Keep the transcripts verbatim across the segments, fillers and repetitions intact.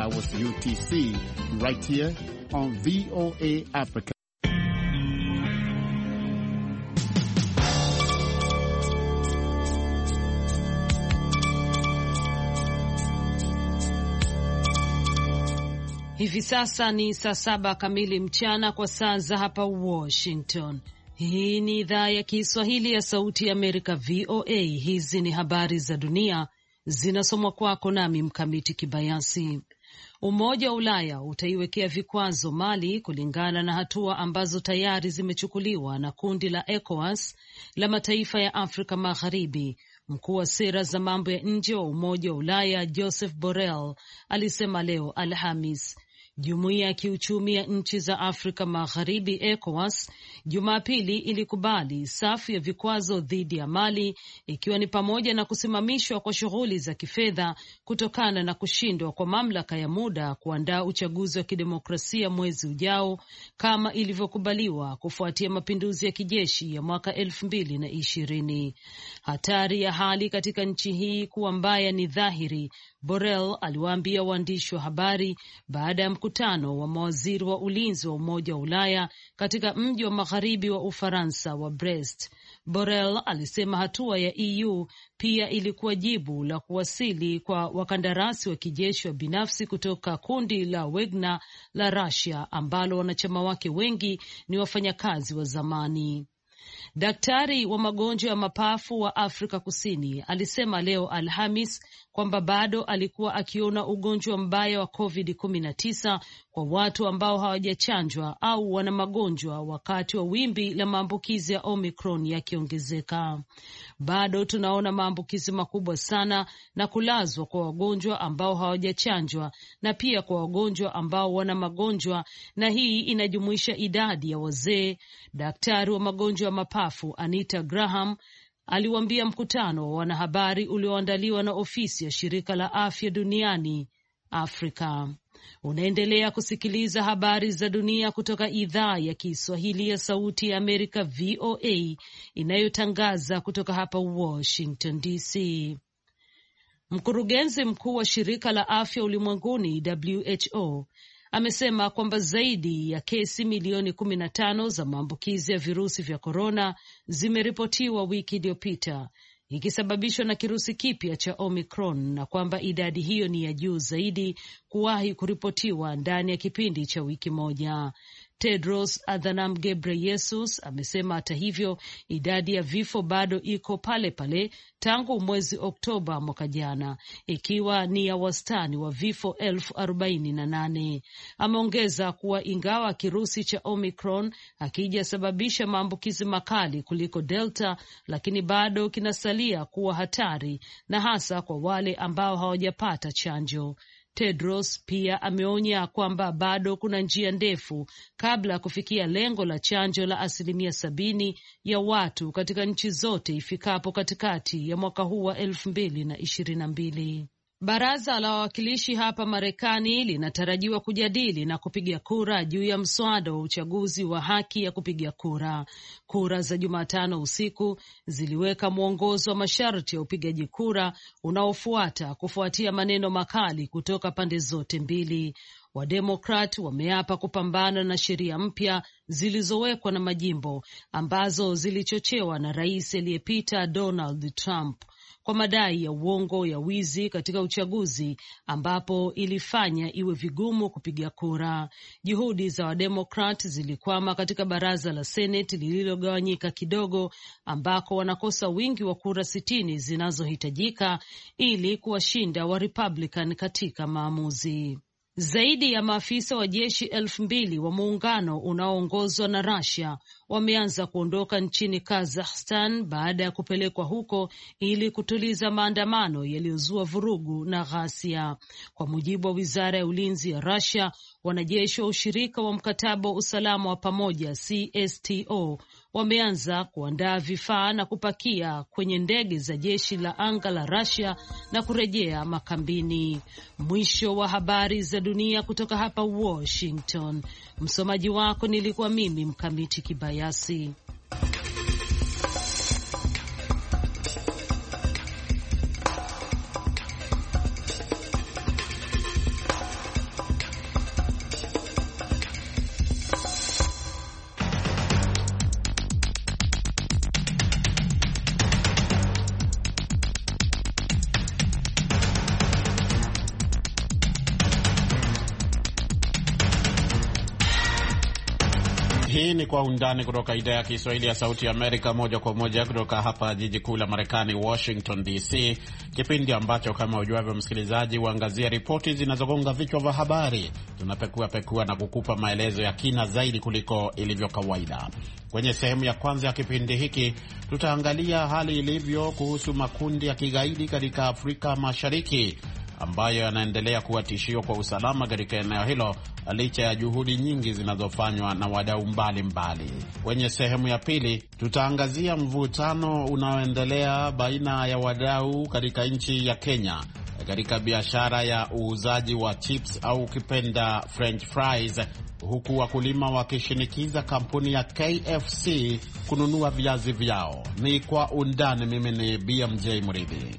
hours U T C, right here on V O A Africa. Hivi sasa ni saa saba kamili mchana kwa saa za hapa Washington. Hii ni idhaa ya Kiswahili ya Sauti ya Amerika, V O A. Hizi ni habari za dunia zinasomwa kwako nami Mkamiti Kibayasi. Umoja wa Ulaya utaiwekea vikwazo Mali kulingana na hatua ambazo tayari zimechukuliwa na kundi la ECOWAS la mataifa ya Afrika Magharibi. Mkuu wa sera za mambo ya nje wa Umoja wa Ulaya Joseph Borrell alisema leo Alhamis. Jumuiya ya kiuchumi ya nchi za Afrika Magharibi ECOWAS Jumapili ilikubali safu ya vikwazo dhidi ya Mali, ikiwa ni pamoja na kusimamishwa kwa shughuli za kifedha kutokana na kushindwa kwa mamlaka ya muda kuandaa uchaguzi wa kidemokrasia mwezi ujao kama ilivyokubaliwa kufuatia mapinduzi ya kijeshi ya mwaka elfu mbili na ishirini. Hatari ya hali katika nchi hii kuwa mbaya ni dhahiri, Borrell aliwaambia waandishi wa habari baada ya mkutano wa mawaziri wa ulinzi wa Umoja wa Ulaya katika mji wa magharibi wa Ufaransa wa Brest. Borrell alisema hatua ya E U pia ilikuwa jibu la kuwasili kwa wakandarasi wa kijeshi wa binafsi kutoka kundi la Wagner la Russia ambalo wanachama wake wengi ni wafanyakazi wa zamani. Daktari wa magonjwa ya mapafu wa Afrika Kusini alisema leo Alhamis kwamba bado alikuwa akiona ugonjwa mbaya wa covid kumi na tisa kwa watu ambao hawajachanjwa au wana magonjwa wakati wa wimbi la maambukizi ya Omicron yakiongezeka. Bado tunaona maambukizi makubwa sana na kulazwa kwa wagonjwa ambao hawajachanjwa na pia kwa wagonjwa ambao wana magonjwa, na hii inajumuisha idadi ya wazee. Daktari wa magonjwa ya mapafu Anita Graham aliwaambia mkutano wa wanahabari ulioandaliwa na ofisi ya shirika la afya duniani Afrika. Unaendelea kusikiliza habari za dunia kutoka idhaa ya Kiswahili ya Sauti ya Amerika, V O A, inayotangaza kutoka hapa Washington D C. Mkurugenzi mkuu wa shirika la afya ulimwenguni W H O amesema kwamba zaidi ya kesi milioni kumi na tano za maambukizi ya virusi vya korona zimeripotiwa wiki iliyopita, ikisababishwa na kirusi kipya cha Omicron, na kwamba idadi hiyo ni ya juu zaidi kuwahi kuripotiwa ndani ya kipindi cha wiki moja. Tedros Adhanom Ghebreyesus amesema hata hivyo idadi ya vifo bado iko pale pale tangu mwezi Oktoba mwaka jana, ikiwa ni ya wastani wa vifo elfu arobaini na nane. Ameongeza kuwa ingawa kirusi cha Omicron hakijasababisha maambukizi makali kuliko Delta, lakini bado kinasalia kuwa hatari, na hasa kwa wale ambao hawajapata chanjo. Tedros pia ameonya kwamba bado kuna njia ndefu kabla ya kufikia lengo la chanjo la asilimia sabini ya watu katika nchi zote ifikapo katikati ya mwaka huu wa elfu mbili na ishirini na mbili. Baraza la wawakilishi hapa Marekani linatarajiwa kujadili na kupiga kura juu ya mswada wa uchaguzi wa haki ya kupiga kura. Kura za Jumatano usiku ziliweka mwongozo wa masharti ya upigaji kura unaofuata kufuatia maneno makali kutoka pande zote mbili. Wademokrat wameapa kupambana na sheria mpya zilizowekwa na majimbo ambazo zilichochewa na rais aliyepita Donald Trump kwa madai ya uongo ya wizi katika uchaguzi ambapo ilifanya iwe vigumu kupiga kura. Juhudi za Wademokrat zilikwama katika baraza la Senate lililogawanyika kidogo, ambako wanakosa wingi wa kura sitini zinazohitajika ili kuwashinda wa Republican katika maamuzi. Zaidi ya maafisa wa jeshi elfu mbili wa muungano unaoongozwa na Russia wameanza kuondoka nchini Kazakhstan baada ya kupelekwa huko ili kutuliza maandamano yaliyozua vurugu na ghasia. Kwa mujibu wa wizara ya ulinzi ya Russia, wanajeshi wa ushirika wa mkataba wa usalama wa pamoja C S T O wameanza kuandaa vifaa na kupakia kwenye ndege za jeshi la anga la Russia na kurejea makambini. Mwisho wa habari za dunia kutoka hapa Washington. Msomaji wako nilikuwa mimi Mkamiti Kibayasi. Hii ni Kwa Undani kutoka idhaa ya Kiswahili ya Sauti ya Amerika, moja kwa moja kutoka hapa jiji kuu la Marekani, Washington D C, kipindi ambacho kama ujuavyo msikilizaji, huangazia ripoti zinazogonga vichwa vya habari. Tunapekua pekua na kukupa maelezo ya kina zaidi kuliko ilivyo kawaida. Kwenye sehemu ya kwanza ya kipindi hiki tutaangalia hali ilivyo kuhusu makundi ya kigaidi katika Afrika Mashariki ambayo yanaendelea kuwa tishio kwa usalama katika eneo hilo licha ya juhudi nyingi zinazofanywa na wadau mbalimbali. Kwenye sehemu ya pili tutaangazia mvutano unaoendelea baina ya wadau katika nchi ya Kenya katika biashara ya uuzaji wa chips au kipenda French fries, huku wakulima wakishinikiza kampuni ya K F C kununua viazi vyao. Ni Kwa Undani. Mimi ni B M J Mridhi.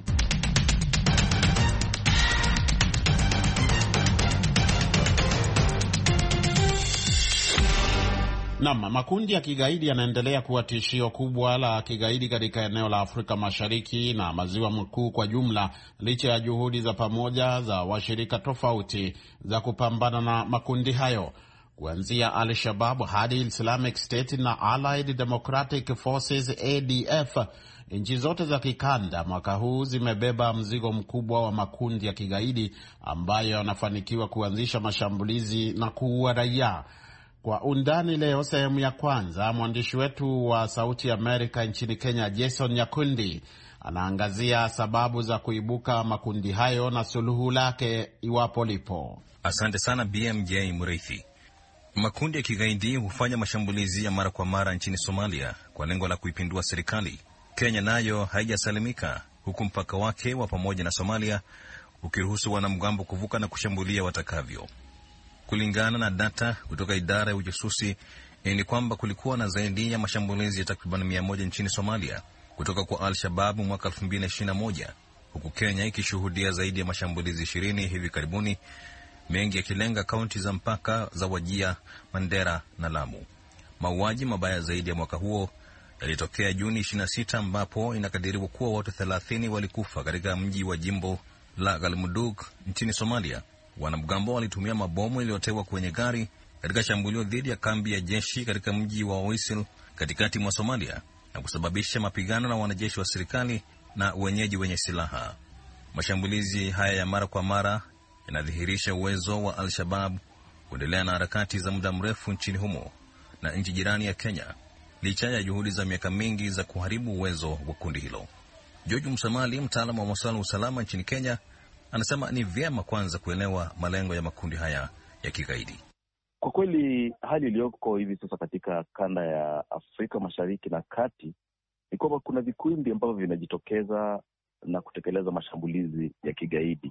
Naam, makundi ya kigaidi yanaendelea kuwa tishio kubwa la kigaidi katika eneo la Afrika Mashariki na Maziwa Makuu kwa jumla, licha ya juhudi za pamoja za washirika tofauti za kupambana na makundi hayo. Kuanzia Al-Shabaab hadi Islamic State na Allied Democratic Forces A D F, nchi zote za kikanda mwaka huu zimebeba mzigo mkubwa wa makundi ya kigaidi ambayo yanafanikiwa kuanzisha mashambulizi na kuua raia. Kwa Undani leo, sehemu ya kwanza, mwandishi wetu wa Sauti Amerika nchini Kenya Jason Nyakundi anaangazia sababu za kuibuka makundi hayo na suluhu lake iwapo lipo. Asante sana B M J Murithi. Makundi ya kigaidi hufanya mashambulizi ya mara kwa mara nchini Somalia kwa lengo la kuipindua serikali. Kenya nayo haijasalimika, huku mpaka wake wa pamoja na Somalia ukiruhusu wanamgambo kuvuka na kushambulia watakavyo. Kulingana na data kutoka idara ya ujasusi ni kwamba kulikuwa na zaidi ya mashambulizi ya takriban mia moja nchini Somalia kutoka kwa Al-Shabaab mwaka elfu mbili ishirini na moja, huku Kenya ikishuhudia zaidi ya mashambulizi ishirini hivi karibuni, mengi yakilenga kaunti za mpaka za Wajir, Mandera na Lamu. Mauaji mabaya zaidi ya mwaka huo yalitokea Juni ishirini na sita, ambapo inakadiriwa kuwa watu thelathini walikufa katika mji wa jimbo la Galmudug nchini Somalia. Wanamgambo walitumia mabomu yaliyotewa kwenye gari katika shambulio dhidi ya kambi ya jeshi katika mji wa Wasil katikati mwa Somalia na kusababisha mapigano na wanajeshi wa serikali na wenyeji wenye silaha. Mashambulizi haya ya mara kwa mara yanadhihirisha uwezo wa Al-Shabaab kuendelea na harakati za muda mrefu nchini humo na nchi jirani ya Kenya, licha ya juhudi za miaka mingi za kuharibu uwezo wa kundi hilo. George Msamali, mtaalamu wa masuala ya usalama nchini Kenya, anasema ni vyema kwanza kuelewa malengo ya makundi haya ya kigaidi. Kwa kweli hali iliyoko hivi sasa katika kanda ya Afrika Mashariki na Kati ni kwamba kuna vikundi ambavyo vinajitokeza na kutekeleza mashambulizi ya kigaidi.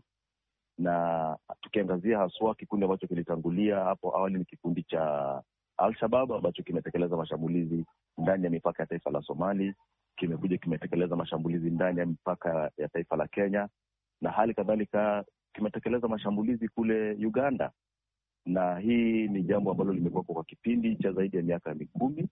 Na tukiangazia haswa kikundi ambacho kilitangulia hapo awali ni kikundi cha Al-Shabaab ambacho kimetekeleza mashambulizi ndani ya mipaka ya taifa la Somali, kimekuja kimetekeleza mashambulizi ndani ya mipaka ya taifa la Kenya, na hali kadhalika kimetekeleza mashambulizi kule Uganda. Na hii ni jambo ambalo limekuwa kwa kipindi cha zaidi ya miaka mikumi.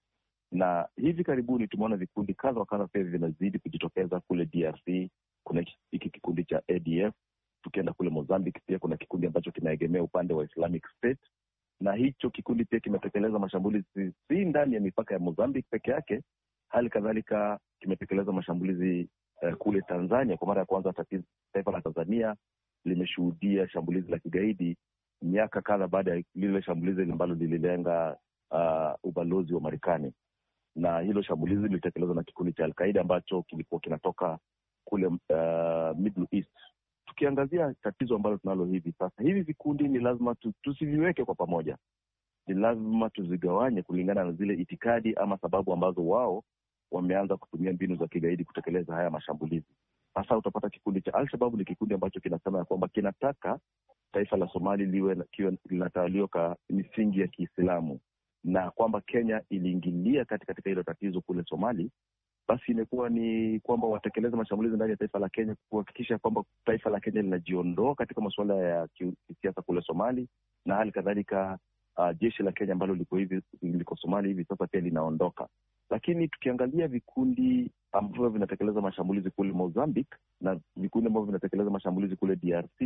Na hivi karibuni tumeona vikundi kadha wa kadha pia vinazidi kujitokeza kule D R C. Kuna hiki kikundi cha A D F. Tukienda kule Mozambique pia kuna kikundi ambacho kinaegemea upande wa Islamic State. Na hicho kikundi pia kimetekeleza mashambulizi si ndani ya mipaka ya Mozambique peke yake, hali kadhalika kimetekeleza mashambulizi uh, kule Tanzania. Kwa mara ya kwanza taifa la Tanzania limeshuhudia shambulizi la kigaidi miaka kadha baada ya lile shambulizi ambalo lililenga uh, ubalozi wa Marekani. Na hilo shambulizi lilitekelezwa na kikundi cha Al-Qaeda ambacho kilikuwa kinatoka kule uh, Middle East. Tukiangazia tatizo ambalo tunalo hivi sasa, hivi vikundi ni lazima tu, tusiviweke kwa pamoja. Ni lazima tuzigawanye kulingana na zile itikadi ama sababu ambazo wao wameanza kutumia mbinu za kigaidi kutekeleza haya mashambulizi. Sasa utapata kikundi cha Al-Shabaab ni kikundi ambacho kinasema ya kwamba kinataka taifa la Somali liwe linatawaliwa kwa misingi ya Kiislamu, na kwamba Kenya iliingilia kati katika hilo tatizo kule Somali. Basi imekuwa ni kwamba watekeleza mashambulizi ndani ya taifa la Kenya kuhakikisha kwamba taifa la Kenya linajiondoa katika masuala ya kisiasa kule Somali, na hali kadhalika uh, jeshi la Kenya ambalo liko hivi liko Somali hivi sasa pia linaondoka. Lakini tukiangalia vikundi ambavyo vinatekeleza mashambulizi kule Mozambique na vikundi ambavyo vinatekeleza mashambulizi kule D R C,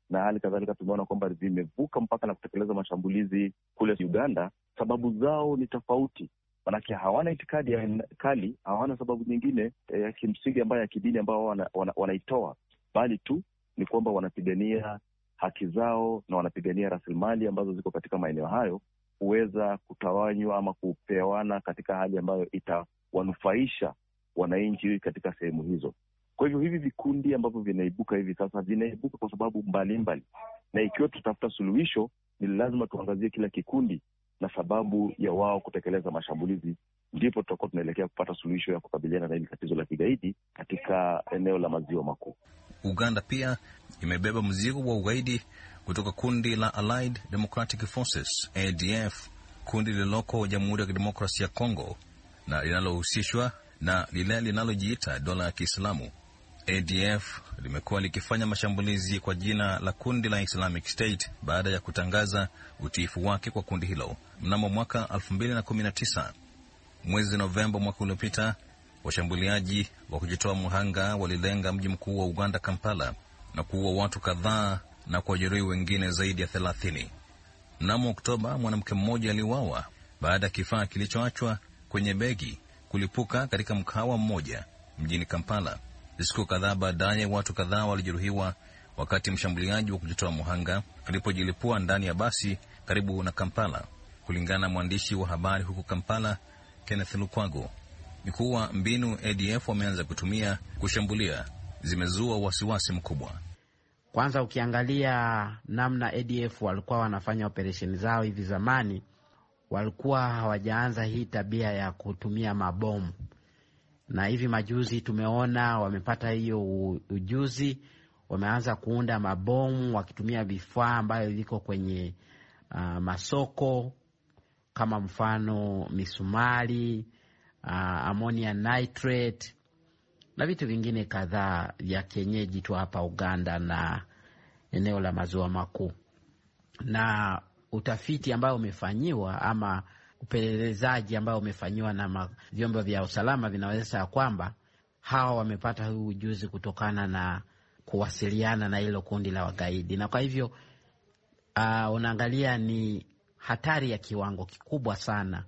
na hali kadhalika tumeona kwamba zimevuka mpaka na kutekeleza mashambulizi kule Uganda, sababu zao ni tofauti. Manake hawana itikadi ya kali, hawana sababu nyingine eh, ya kimsingi ambayo ya kidini ambao wana, wana, wanaitoa, bali tu ni kwamba wanapigania haki zao na wanapigania rasilimali ambazo ziko katika maeneo hayo kuweza kutawanywa ama kupewana katika hali ambayo itawanufaisha wananchi katika sehemu hizo. Kwa hivyo hivi vikundi ambavyo vinaibuka hivi sasa vinaibuka kwa sababu mbalimbali mbali. Na ikiwa tutafuta suluhisho, ni lazima tuangazie kila kikundi na sababu ya wao kutekeleza mashambulizi, ndipo tutakuwa tunaelekea kupata suluhisho ya kukabiliana na hili tatizo la kigaidi katika eneo la maziwa makuu. Uganda pia imebeba mzigo wa ugaidi kutoka kundi la Allied Democratic Forces A D F, kundi lililoko Jamhuri ya Kidemokrasia ya Kongo na linalohusishwa na lile linalojiita dola ya Kiislamu. A D F limekuwa likifanya mashambulizi kwa jina la kundi la Islamic State baada ya kutangaza utiifu wake kwa kundi hilo mnamo mwaka elfu mbili na kumi na tisa. Mwezi Novemba mwaka uliopita, washambuliaji wa kujitoa mhanga walilenga mji mkuu wa Uganda, Kampala, na kuua watu kadhaa na kujeruhi wengine zaidi ya thelathini. Mnamo Oktoba, mwanamke mmoja aliuawa baada ya kifaa kilichoachwa kwenye begi kulipuka katika mkahawa mmoja mjini Kampala. Siku kadhaa baadaye, watu kadhaa walijeruhiwa wakati mshambuliaji wa kujitoa mhanga alipojilipua ndani ya basi karibu na Kampala. Kulingana na mwandishi wa habari huko Kampala, Kenneth Lukwago, ni kuwa mbinu A D F wameanza kutumia kushambulia zimezua wasiwasi mkubwa. Kwanza ukiangalia namna A D F walikuwa wanafanya operesheni zao hivi zamani, walikuwa hawajaanza hii tabia ya kutumia mabomu. Na hivi majuzi tumeona wamepata hiyo ujuzi, wameanza kuunda mabomu wakitumia vifaa ambayo viko kwenye uh, masoko, kama mfano misumari, uh, ammonia nitrate na vitu vingine kadhaa vya kienyeji tu hapa Uganda na eneo la maziwa makuu. Na utafiti ambao umefanyiwa ama upelelezaji ambao umefanyiwa na vyombo vya usalama vinaweza kwamba hawa wamepata huu ujuzi kutokana na kuwasiliana na hilo kundi la wagaidi. Na kwa hivyo uh, unaangalia ni hatari ya kiwango kikubwa sana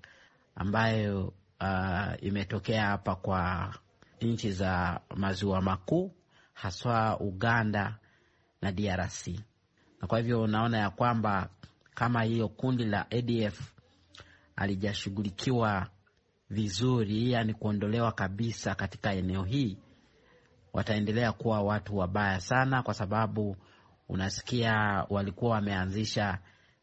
ambayo uh, imetokea hapa kwa nchi za maziwa makuu, haswa Uganda na D R C. Na kwa hivyo unaona ya kwamba kama hiyo kundi la A D F alijashughulikiwa vizuri, yani kuondolewa kabisa katika eneo hii, wataendelea kuwa watu wabaya sana, kwa sababu unasikia walikuwa wameanzisha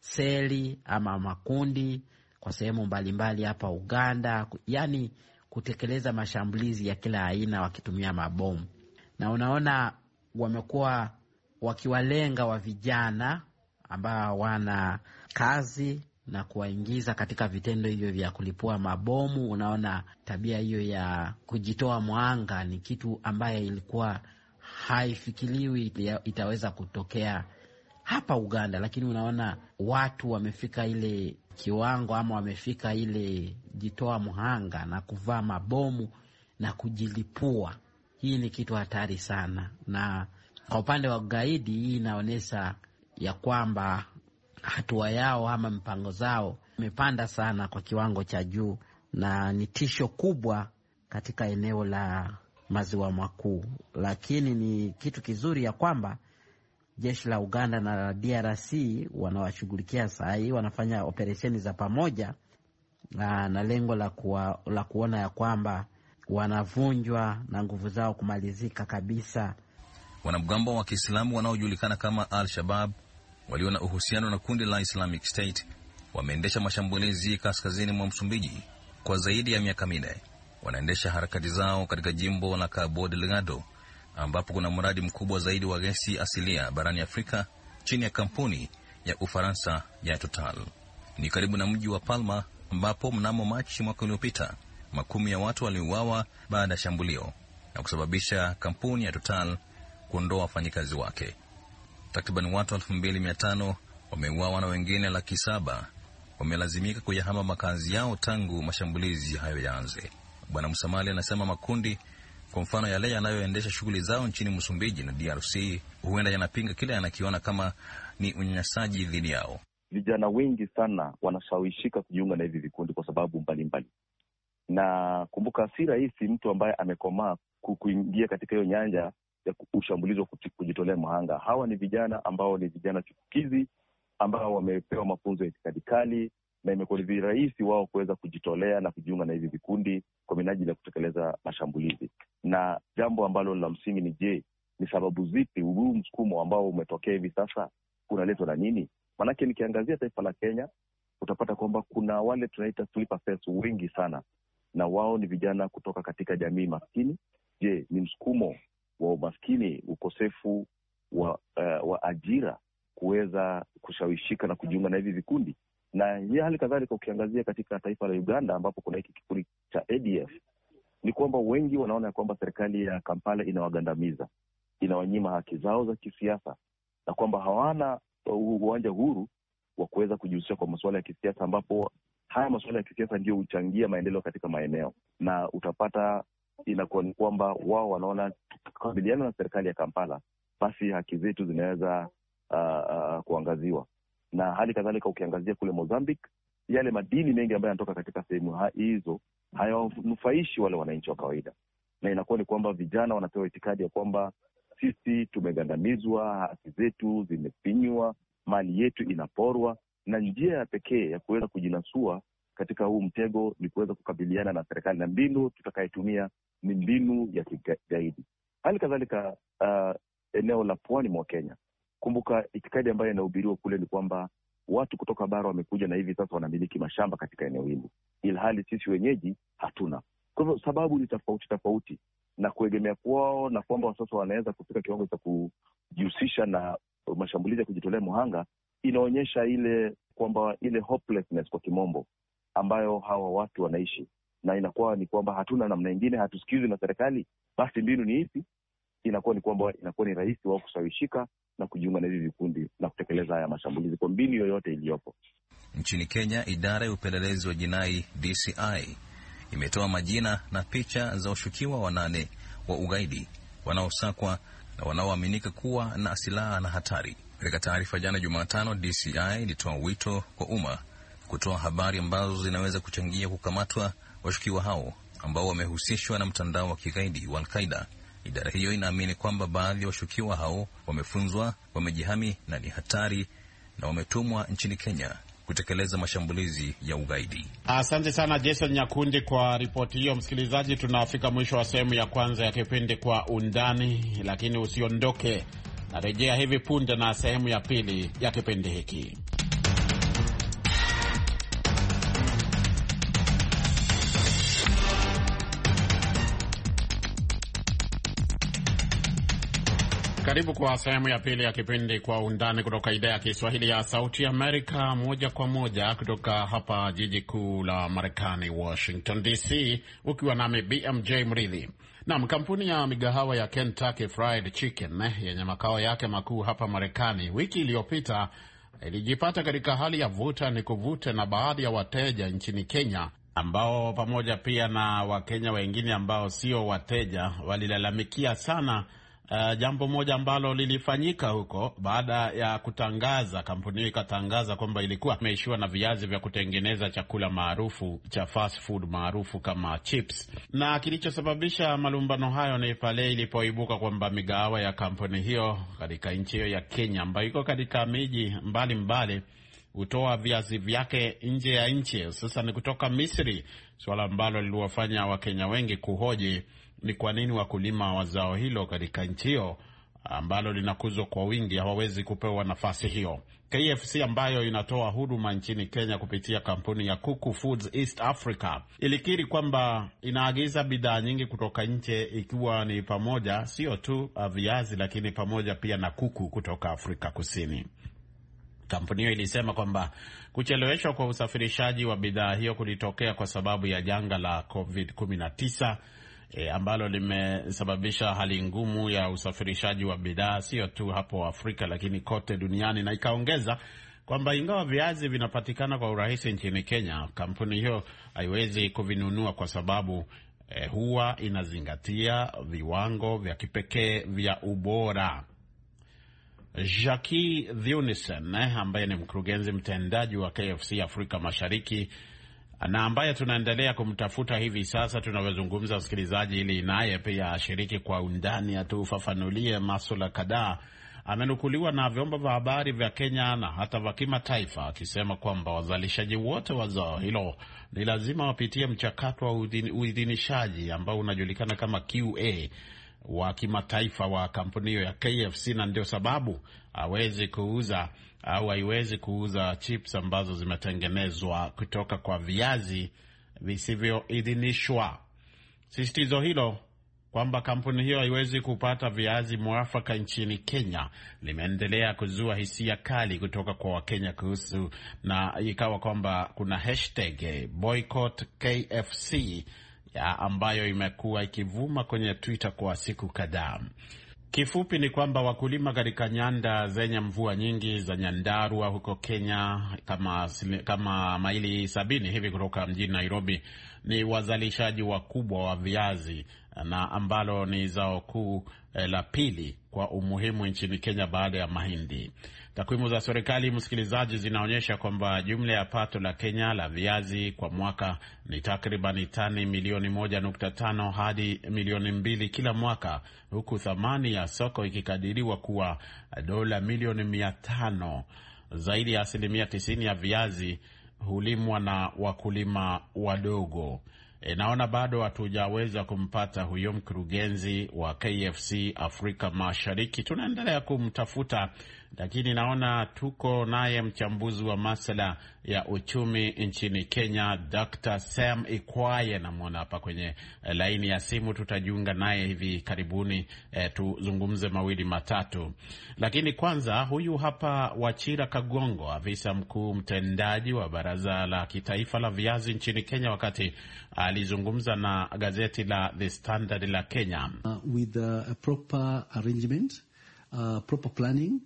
seli ama makundi kwa sehemu mbalimbali hapa Uganda, yani kutekeleza mashambulizi ya kila aina wakitumia mabomu. Na unaona wamekuwa wakiwalenga wa vijana ambao wana kazi na kuwaingiza katika vitendo hivyo vya kulipua mabomu. Unaona tabia hiyo ya kujitoa mwanga ni kitu ambaye ilikuwa haifikiriwi itaweza kutokea hapa Uganda, lakini unaona watu wamefika ile kiwango ama wamefika ile jitoa mhanga na kuvaa mabomu na kujilipua. Hii ni kitu hatari sana, na kwa upande wa ugaidi hii inaonyesha ya kwamba hatua yao ama mpango zao imepanda sana kwa kiwango cha juu, na ni tisho kubwa katika eneo la maziwa makuu. Lakini ni kitu kizuri ya kwamba jeshi la Uganda na D R C wanawashughulikia saa hii, wanafanya operesheni za pamoja na, na lengo la, kuwa, la kuona ya kwamba wanavunjwa na nguvu zao kumalizika kabisa. Wanamgambo wa Kiislamu wanaojulikana kama Al-Shabaab walio na uhusiano na kundi la Islamic State wameendesha mashambulizi kaskazini mwa Msumbiji kwa zaidi ya miaka minne. Wanaendesha harakati zao katika jimbo la Cabo Delgado ambapo kuna mradi mkubwa zaidi wa gesi asilia barani Afrika chini ya kampuni ya Ufaransa ya Total. Ni karibu na mji wa Palma ambapo mnamo Machi mwaka uliopita makumi ya watu waliuawa baada ya shambulio na kusababisha kampuni ya Total kuondoa wafanyikazi wake. Takriban watu elfu mbili mia tano wameuawa na wengine laki saba wamelazimika kuyahama makazi yao tangu mashambulizi hayo yaanze. Bwana Msamali anasema makundi Kwa mfano, yale yanayoendesha shughuli zao nchini Msumbiji na D R C huenda yanapinga kile yanakiona kama ni unyanyasaji dhidi yao. Vijana wengi sana wanashawishika kujiunga na hivi vikundi kwa sababu mbalimbali, na kumbuka, si rahisi mtu ambaye amekomaa kuingia katika hiyo nyanja ya ushambulizi wa kujitolea mhanga. Hawa ni vijana ambao ni vijana chipukizi ambao wamepewa mafunzo ya itikadi kali, na imekuwa ni rahisi wao kuweza kujitolea na kujiunga na hivi vikundi kwa minajili ya kutekeleza mashambulizi. Na jambo ambalo la msingi ni je, ni sababu zipi huu msukumo ambao umetokea hivi sasa unaletwa na nini? Manake nikiangazia taifa la Kenya utapata kwamba kuna wale tunaita sleeper cells wengi sana, na wao ni vijana kutoka katika jamii maskini. Je, ni msukumo wa umaskini, ukosefu wa, uh, wa ajira kuweza kushawishika na kujiunga na hivi vikundi? Na hii hali kadhalika ukiangazia katika taifa la Uganda ambapo kuna hiki kikundi cha A D F, ni kwamba wengi wanaona kwamba serikali ya Kampala inawagandamiza, inawanyima haki zao za kisiasa, na kwamba hawana uwanja huru wa kuweza kujihusisha kwa masuala ya kisiasa, ambapo haya masuala ya kisiasa ndio huchangia maendeleo katika maeneo. Na utapata inakuwa ni kwamba wao wanaona tukikabiliana na serikali ya Kampala, basi haki zetu zinaweza uh, uh, kuangaziwa. Na hali kadhalika ukiangazia kule Mozambique, yale madini mengi ambayo yanatoka katika sehemu hizo hayawanufaishi wale wananchi wa kawaida, na inakuwa ni kwamba vijana wanapewa itikadi ya kwamba sisi tumegandamizwa, haki zetu zimefinywa, mali yetu inaporwa, na njia ya pekee ya kuweza kujinasua katika huu mtego ni kuweza kukabiliana na serikali, na mbinu tutakayetumia ni mbinu ya kigaidi. Hali kadhalika uh, eneo la pwani mwa Kenya, kumbuka itikadi ambayo inahubiriwa kule ni kwamba watu kutoka bara wamekuja na hivi sasa wanamiliki mashamba katika eneo hili, ilhali sisi wenyeji hatuna. Kwa hivyo sababu ni tofauti tofauti, na kuegemea kwao na kwamba sasa wanaweza kufika kiwango cha kujihusisha na mashambulizi ya kujitolea mhanga, inaonyesha ile kwamba ile hopelessness kwa kimombo ambayo hawa watu wanaishi, na inakuwa ni kwamba hatuna namna nyingine, hatusikizi na serikali, basi mbinu ni ipi? Inakuwa ni kwamba inakuwa ni rahisi wao kushawishika na kujiunga na hivi vikundi na kutekeleza haya mashambulizi kwa mbinu yoyote iliyopo. Nchini Kenya, idara ya upelelezi wa jinai D C I imetoa majina na picha za washukiwa wanane wa ugaidi wanaosakwa na wanaoaminika kuwa na silaha na hatari. Katika taarifa jana Jumatano, D C I ilitoa wito kwa umma kutoa habari ambazo zinaweza kuchangia kukamatwa washukiwa hao ambao wamehusishwa na mtandao wa kigaidi wa Al-Qaeda. Idara hiyo inaamini kwamba baadhi ya washukiwa hao wamefunzwa, wamejihami na ni hatari, na wametumwa nchini Kenya kutekeleza mashambulizi ya ugaidi. Asante sana Jason Nyakundi kwa ripoti hiyo. Msikilizaji, tunafika mwisho wa sehemu ya kwanza ya kipindi Kwa Undani, lakini usiondoke, narejea hivi punde na sehemu ya pili ya kipindi hiki. Karibu kwa sehemu ya pili ya kipindi Kwa Undani kutoka idhaa ya Kiswahili ya Sauti Amerika, moja kwa moja kutoka hapa jiji kuu la Marekani, Washington D C, ukiwa nami B M J Mridhi. Naam, kampuni ya migahawa ya Kentucky Fried Chicken yenye makao yake makuu hapa Marekani wiki iliyopita ilijipata katika hali ya vuta ni kuvute na baadhi ya wateja nchini Kenya, ambao pamoja pia na Wakenya wengine ambao sio wateja walilalamikia sana Uh, jambo moja ambalo lilifanyika huko baada ya kutangaza, kampuni hiyo ikatangaza kwamba ilikuwa imeishiwa na viazi vya kutengeneza chakula maarufu cha fast food maarufu kama chips. Na kilichosababisha malumbano hayo ni pale ilipoibuka kwamba migahawa ya kampuni hiyo katika nchi hiyo ya Kenya, ambayo iko katika miji mbalimbali, hutoa viazi vyake nje ya nchi, hususan kutoka Misri, swala ambalo liliwafanya Wakenya wengi kuhoji ni kwa nini wakulima wa zao hilo katika nchi hiyo ambalo linakuzwa kwa wingi hawawezi kupewa nafasi hiyo. K F C ambayo inatoa huduma nchini Kenya kupitia kampuni ya Kuku Foods East Africa ilikiri kwamba inaagiza bidhaa nyingi kutoka nje, ikiwa ni pamoja sio tu viazi lakini pamoja pia na kuku kutoka Afrika Kusini. Kampuni hiyo ilisema kwamba kucheleweshwa kwa usafirishaji wa bidhaa hiyo kulitokea kwa sababu ya janga la covid kumi na tisa E, ambalo limesababisha hali ngumu ya usafirishaji wa bidhaa sio tu hapo Afrika lakini kote duniani, na ikaongeza kwamba ingawa viazi vinapatikana kwa urahisi nchini Kenya, kampuni hiyo haiwezi kuvinunua kwa sababu eh, huwa inazingatia viwango vya kipekee vya ubora. Jackie Thunison eh, ambaye ni mkurugenzi mtendaji wa K F C Afrika Mashariki na ambaye tunaendelea kumtafuta hivi sasa tunavyozungumza, msikilizaji, ili naye pia ashiriki kwa undani atufafanulie masuala kadhaa, amenukuliwa na vyombo vya habari vya Kenya na hata vya kimataifa akisema kwamba wazalishaji wote wa zao hilo ni lazima wapitie mchakato wa uidhinishaji ambao unajulikana kama Q A wa kimataifa wa kampuni hiyo ya K F C, na ndio sababu hawezi kuuza au haiwezi kuuza chips ambazo zimetengenezwa kutoka kwa viazi visivyoidhinishwa. Sisitizo hilo kwamba kampuni hiyo haiwezi kupata viazi mwafaka nchini Kenya limeendelea kuzua hisia kali kutoka kwa Wakenya kuhusu, na ikawa kwamba kuna hashtag boycott K F C ya ambayo imekuwa ikivuma kwenye Twitter kwa siku kadhaa. Kifupi ni kwamba wakulima katika nyanda zenye mvua nyingi za Nyandarua huko Kenya, kama kama maili sabini hivi kutoka mjini Nairobi, ni wazalishaji wakubwa wa viazi na ambalo ni zao kuu eh, la pili kwa umuhimu nchini Kenya baada ya mahindi. Takwimu za serikali, msikilizaji, zinaonyesha kwamba jumla ya pato la Kenya la viazi kwa mwaka ni takriban tani milioni moja nukta tano hadi milioni mbili kila mwaka, huku thamani ya soko ikikadiriwa kuwa dola milioni mia tano. Zaidi ya asilimia tisini ya viazi hulimwa na wakulima wadogo. E, naona bado hatujaweza kumpata huyo mkurugenzi wa K F C Afrika Mashariki. Tunaendelea kumtafuta, lakini naona tuko naye mchambuzi wa masuala ya uchumi nchini Kenya, Doctor Sam Ikwaye, na muona hapa kwenye laini ya simu. Tutajiunga naye hivi karibuni e, tuzungumze mawili matatu. Lakini kwanza huyu hapa Wachira Kagongo, afisa mkuu mtendaji wa Baraza la Kitaifa la Viazi nchini Kenya, wakati alizungumza na gazeti la The Standard la Kenya. Uh, with uh, a proper arrangement, uh, proper planning,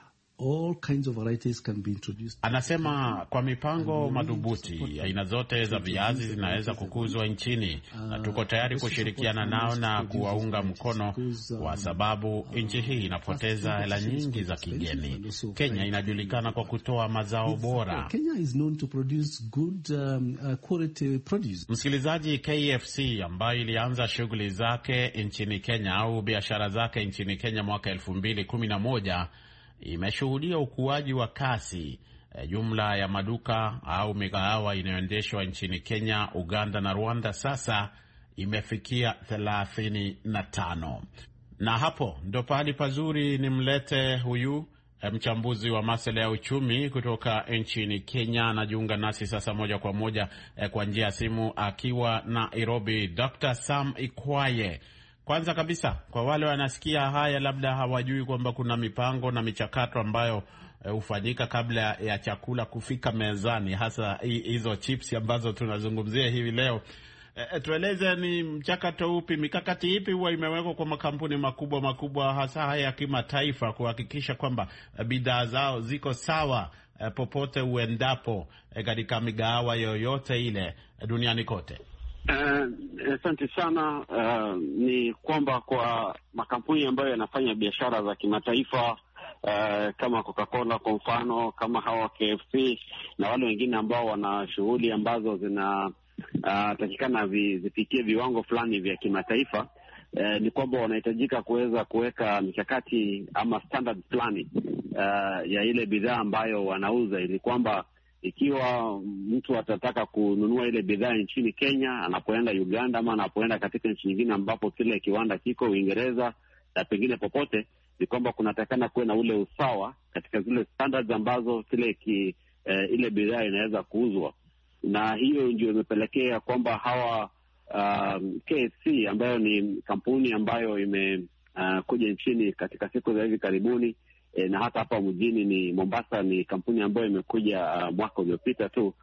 all kinds of varieties can be introduced. Anasema kwa mipango madhubuti aina zote za viazi zinaweza kukuzwa nchini, na tuko tayari kushirikiana nao na kuwaunga mkono, kwa sababu nchi hii inapoteza hela nyingi za kigeni. Kenya inajulikana kwa kutoa mazao bora. Kenya is known to produce good um, uh, quality produce. Msikilizaji, K F C ambayo ilianza shughuli zake nchini Kenya au biashara zake nchini Kenya mwaka elfu mbili kumi na moja imeshuhudia ukuaji wa kasi. E, jumla ya maduka au migahawa inayoendeshwa nchini Kenya, Uganda na Rwanda sasa imefikia thelathini na tano. Na hapo ndo pahali pazuri nimlete huyu e, mchambuzi wa masuala ya uchumi kutoka nchini Kenya. Anajiunga nasi sasa moja kwa moja e, kwa njia ya simu akiwa na Nairobi, Doctor Sam Ikwaye. Kwanza kabisa, kwa wale wanasikia haya labda hawajui kwamba kuna mipango na michakato ambayo hufanyika e, kabla ya chakula kufika mezani, hasa hizo chips ambazo tunazungumzia hivi leo. E, tueleze ni mchakato upi, mikakati ipi huwa imewekwa kwa makampuni makubwa makubwa hasa haya ya kimataifa kuhakikisha kwamba e, bidhaa zao ziko sawa e, popote uendapo katika e, migahawa yoyote ile e, duniani kote? Asante uh, sana. Uh, ni kwamba kwa makampuni ambayo yanafanya biashara za kimataifa uh, kama Coca-Cola kwa mfano, kama hawa K F C na wale wengine ambao wana shughuli ambazo zina uh, takikana vi, zifikie viwango fulani vya kimataifa, uh, ni kwamba wanahitajika kuweza kuweka mikakati ama standard fulani uh, ya ile bidhaa ambayo wanauza, ili kwamba ikiwa mtu atataka kununua ile bidhaa nchini Kenya, anapoenda Uganda ama anapoenda katika nchi nyingine ambapo kile kiwanda kiko, Uingereza na pengine popote, ni kwamba kunatakana kuwe na ule usawa katika zile standards ambazo kile ki, eh, ile bidhaa inaweza kuuzwa. Na hiyo ndio imepelekea kwamba hawa um, K F C ambayo ni kampuni ambayo imekuja uh, nchini katika siku za hivi karibuni, E, na hata hapa mjini ni Mombasa, ni kampuni ambayo imekuja uh, mwaka uliopita tu,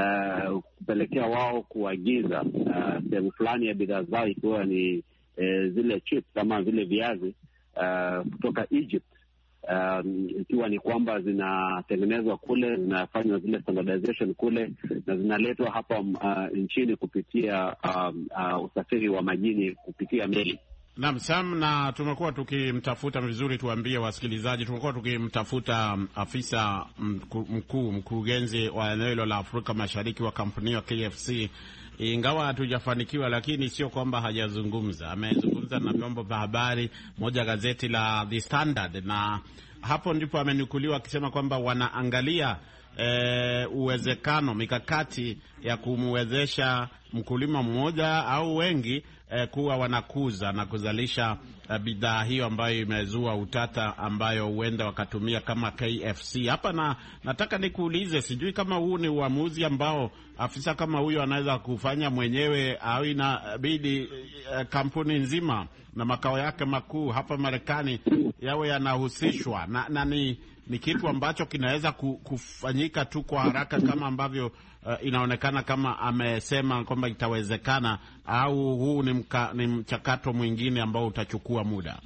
uh, kupelekea wao kuagiza uh, sehemu fulani ya bidhaa zao, ikiwa ni uh, zile chips ama vile viazi uh, kutoka Egypt, um, ikiwa ni kwamba zinatengenezwa kule, zinafanywa zile standardization kule na zinaletwa hapa uh, nchini kupitia um, uh, usafiri wa majini kupitia meli. Naam, Sam, na tumekuwa tukimtafuta vizuri, tuambie wasikilizaji, tumekuwa tukimtafuta afisa mkuu mkurugenzi wa eneo hilo la Afrika Mashariki wa kampuni ya K F C, ingawa hatujafanikiwa, lakini sio kwamba hajazungumza. Amezungumza na vyombo vya habari, moja gazeti la The Standard, na hapo ndipo amenukuliwa akisema kwamba wanaangalia e, uwezekano, mikakati ya kumwezesha mkulima mmoja au wengi E, kuwa wanakuza na kuzalisha e, bidhaa hiyo ambayo imezua utata, ambayo huenda wakatumia kama K F C. Hapa na nataka nikuulize, sijui kama huu ni uamuzi ambao afisa kama huyo anaweza kufanya mwenyewe au inabidi e, kampuni nzima na makao yake makuu hapa Marekani yawe yanahusishwa, na, na ni, ni kitu ambacho kinaweza kufanyika tu kwa haraka kama ambavyo Uh, inaonekana kama amesema kwamba itawezekana, au huu ni, mka, ni mchakato mwingine ambao utachukua muda?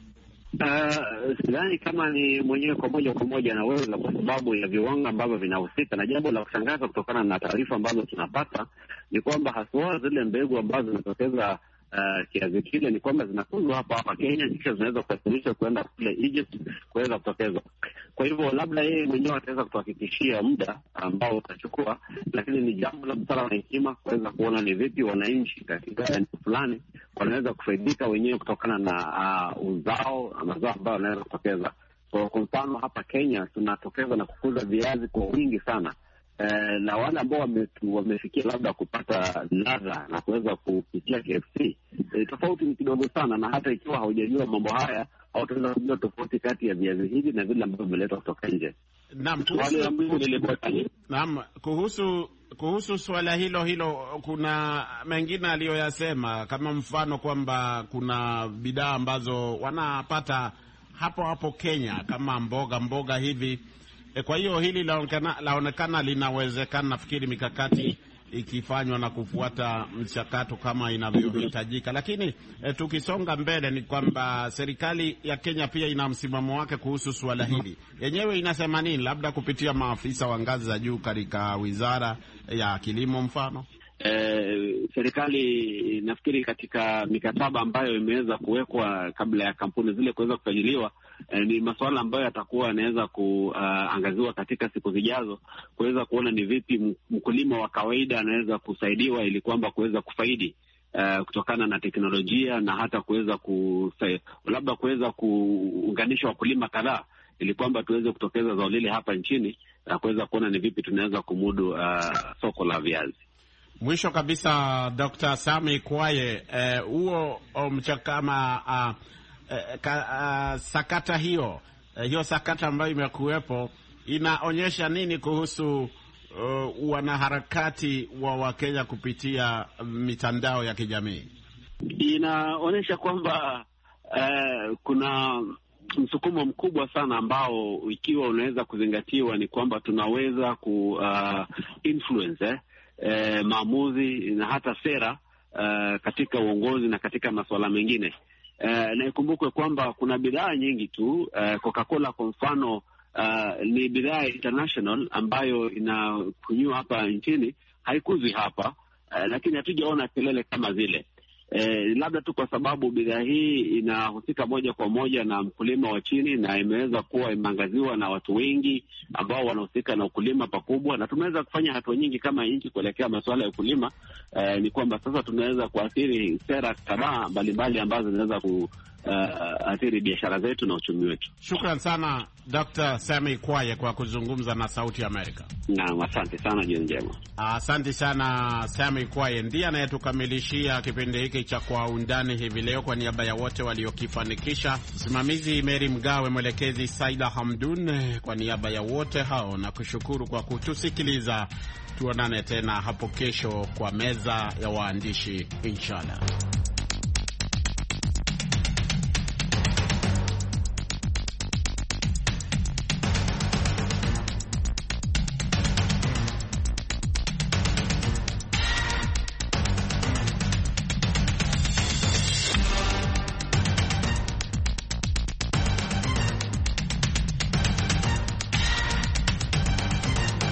Uh, sidhani kama ni mwenyewe kwa moja kwa moja anaweza, kwa sababu ya viwango ambavyo vinahusika. Na jambo la kushangaza kutokana na taarifa ambazo tunapata ni kwamba haswa zile mbegu ambazo zinatokeza Uh, kiasi kile ni kwamba zinakuzwa hapa hapa Kenya, kisha zinaweza kusafirishwa kwenda kule Egypt kuweza kutokezwa. Kwa hivyo labda yeye mwenyewe ataweza kutuhakikishia muda ambao utachukua, lakini ni jambo la busara na hekima kuweza kuona ni vipi wananchi katika eneo fulani wanaweza kufaidika wenyewe kutokana na uh, uzao mazao ambayo wanaweza kutokeza. So, kwa mfano hapa Kenya tunatokeza na kukuza viazi kwa wingi sana. Uh, na wale ambao wamefikia labda kupata ladha na kuweza kupitia K F C, e, tofauti ni kidogo sana, na hata ikiwa haujajua mambo haya hautaweza kujua tofauti kati ya viazi hivi na vile ambavyo vimeletwa kutoka nje. Naam, kuhusu, naam, kuhusu kuhusu swala hilo hilo kuna mengine aliyoyasema, kama mfano kwamba kuna bidhaa ambazo wanapata hapo hapo Kenya kama mboga mboga hivi. E, kwa hiyo hili laonekana, laonekana linawezekana. Nafikiri mikakati ikifanywa na kufuata mchakato kama inavyohitajika. Lakini e, tukisonga mbele ni kwamba serikali ya Kenya pia ina msimamo wake kuhusu suala hili. Yenyewe inasema nini, labda kupitia maafisa wa ngazi za juu katika wizara ya kilimo mfano? Eh, serikali nafikiri katika mikataba ambayo imeweza kuwekwa kabla ya kampuni zile kuweza kusajiliwa, eh, ni masuala ambayo yatakuwa yanaweza kuangaziwa uh, katika siku zijazo, kuweza kuona ni vipi mkulima wa kawaida anaweza kusaidiwa ili kwamba kuweza kufaidi uh, kutokana na teknolojia, na hata kuweza ku labda kuweza kuunganisha wakulima kadhaa ili kwamba tuweze kutokeza zao lile hapa nchini na kuweza kuona ni vipi tunaweza kumudu uh, soko la viazi. Mwisho kabisa, Doctor Sami Kwaye, huo eh, mchakama uh, eh, uh, sakata hiyo uh, hiyo sakata ambayo imekuwepo inaonyesha nini kuhusu uh, wanaharakati wa Wakenya kupitia mitandao ya kijamii? Inaonyesha kwamba uh, kuna msukumo mkubwa sana ambao ikiwa unaweza kuzingatiwa ni kwamba tunaweza ku uh, influence eh, Eh, maamuzi na hata sera uh, katika uongozi na katika masuala mengine. Eh, na ikumbukwe kwamba kuna bidhaa nyingi tu. eh, Coca-Cola kwa mfano uh, ni bidhaa international ambayo inakunywa hapa nchini, haikuzwi hapa, eh, lakini hatujaona kelele kama zile. Eh, labda tu kwa sababu bidhaa hii inahusika moja kwa moja na mkulima wa chini na imeweza kuwa imeangaziwa na watu wengi ambao wanahusika na ukulima pakubwa, na tumeweza kufanya hatua nyingi kama nchi kuelekea masuala ya ukulima. Eh, ni kwamba sasa tunaweza kuathiri sera kadhaa mbalimbali ambazo zinaweza ku Uh, athiri biashara zetu na uchumi wetu. Shukran sana Doctor Sami Kwaye kwa kuzungumza na Sauti ya Amerika. Naam, asante sana, jioni njema. Asante sana Sami Kwaye, ndiye anayetukamilishia kipindi hiki cha Kwa Undani hivi leo. Kwa niaba ya wote waliokifanikisha, msimamizi Mary Mgawe, mwelekezi Saida Hamdun, kwa niaba ya wote hao na kushukuru kwa kutusikiliza. Tuonane tena hapo kesho kwa meza ya waandishi inshallah.